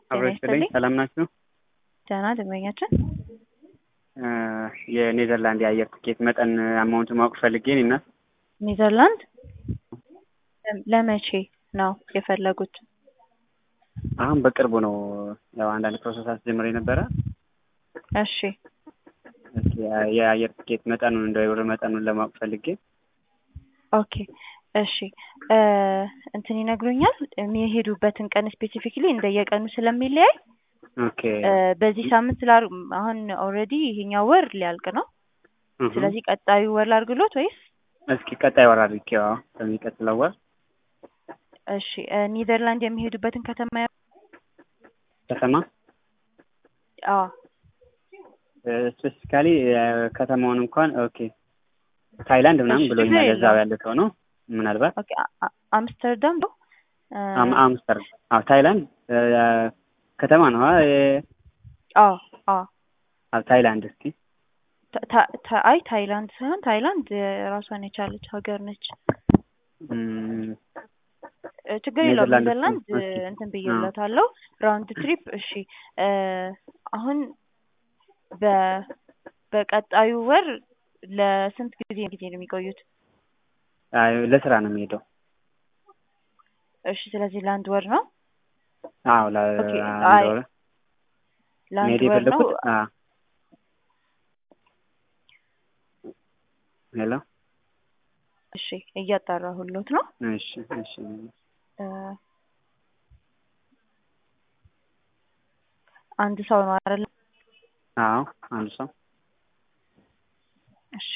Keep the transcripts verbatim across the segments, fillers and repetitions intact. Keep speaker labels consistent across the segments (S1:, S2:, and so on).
S1: ጤና
S2: አብረሽ ስለኝ
S1: ይስጥልኝ።
S2: ሰላም ናችሁ?
S1: ደህና ደንበኛችን
S2: የኔዘርላንድ የአየር ትኬት መጠን አማውንት ማወቅ ፈልጌ ነው። እና
S1: ኔዘርላንድ ለመቼ ነው የፈለጉት?
S2: አሁን በቅርቡ ነው። ያው አንዳንድ ፕሮሰስ አስጀምሬ ነበረ።
S1: እሺ
S2: እስኪ የአየር ትኬት መጠኑን እንደው የብር መጠኑን ለማወቅ ፈልጌ።
S1: ኦኬ እሺ እ እንትን ይነግሩኛል የሚሄዱበትን ቀን ስፔሲፊክሊ እንደየቀኑ ስለሚለያይ
S2: ኦኬ
S1: እ በዚህ ሳምንት ላር አሁን ኦልሬዲ ይሄኛው ወር ሊያልቅ ነው።
S2: እህ
S1: ስለዚህ ቀጣዩ ወር ላድርግሎት ወይስ?
S2: እስኪ ቀጣይ ወር አድርጌው በሚቀጥለው ወር።
S1: እሺ እ ኔዘርላንድ የሚሄዱበትን ከተማ
S2: ከተማ
S1: አዎ
S2: ስፔሲፊካሊ ከተማውን እንኳን ኦኬ ታይላንድ ምናምን
S1: እሺ፣
S2: ብሎኛል።
S1: ችግር
S2: እዛው
S1: የለውም።
S2: ያለ ሰው ነው ምናልባት
S1: ኦኬ አ- አምስተርዳም ነው እ
S2: አም አምስተርዳም። አዎ ታይላንድ እ ከተማ ነው። አይ
S1: አዎ አዎ
S2: አዎ ታይላንድ እስኪ
S1: ታ- ታ- ታ- አይ ታይላንድ ሳይሆን ታይላንድ ራሷን የቻለች ሀገር ነች።
S2: እም
S1: እ ችግር የለውም።
S2: ኔዘርላንድ
S1: ኔዘርላንድ እ
S2: ኦኬ
S1: እንትን
S2: አዎ
S1: ብዬለታለሁ ራውንድ ትሪፕ። እሺ እ አሁን በ በቀጣዩ ወር ለስንት ጊዜ ጊዜ ነው የሚቆዩት?
S2: አይ ለስራ ነው የሚሄደው።
S1: እሺ ስለዚህ ለአንድ ወር ነው።
S2: አዎ
S1: ኦኬ
S2: ለአንድ
S1: አይ
S2: ወር
S1: ለአንድ
S2: መሄድ
S1: ወር ነው።
S2: የፈለኩት። አ ሄሎ
S1: እሺ እያጣራሁሎት ነው።
S2: እሺ እሺ
S1: እ አንድ ሰው ነው አይደል?
S2: አዎ አንድ ሰው
S1: እሺ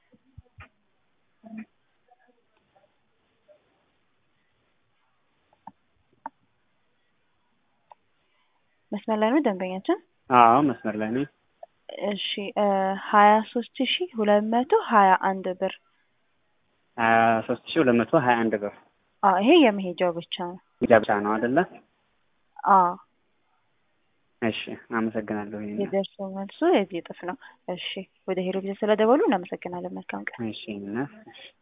S1: መስመር ላይ ነው ደንበኛችን?
S2: አዎ መስመር ላይ ነኝ።
S1: እሺ እ ሀያ ሶስት ሺህ ሁለት መቶ ሀያ አንድ ብር።
S2: ሀያ ሶስት ሺህ ሁለት መቶ ሀያ አንድ ብር
S1: አዎ ይሄ የመሄጃው ብቻ ነው።
S2: ብቻ ብቻ ነው አይደለ?
S1: አዎ
S2: እሺ አመሰግናለሁ። ይሄን
S1: የደርሶ መልሱ የዚህ እጥፍ ነው። እሺ ወደ ሄሮ ጊዜ ስለደወሉ እናመሰግናለን። መልካም ቀን።
S2: እሺ እና እሺ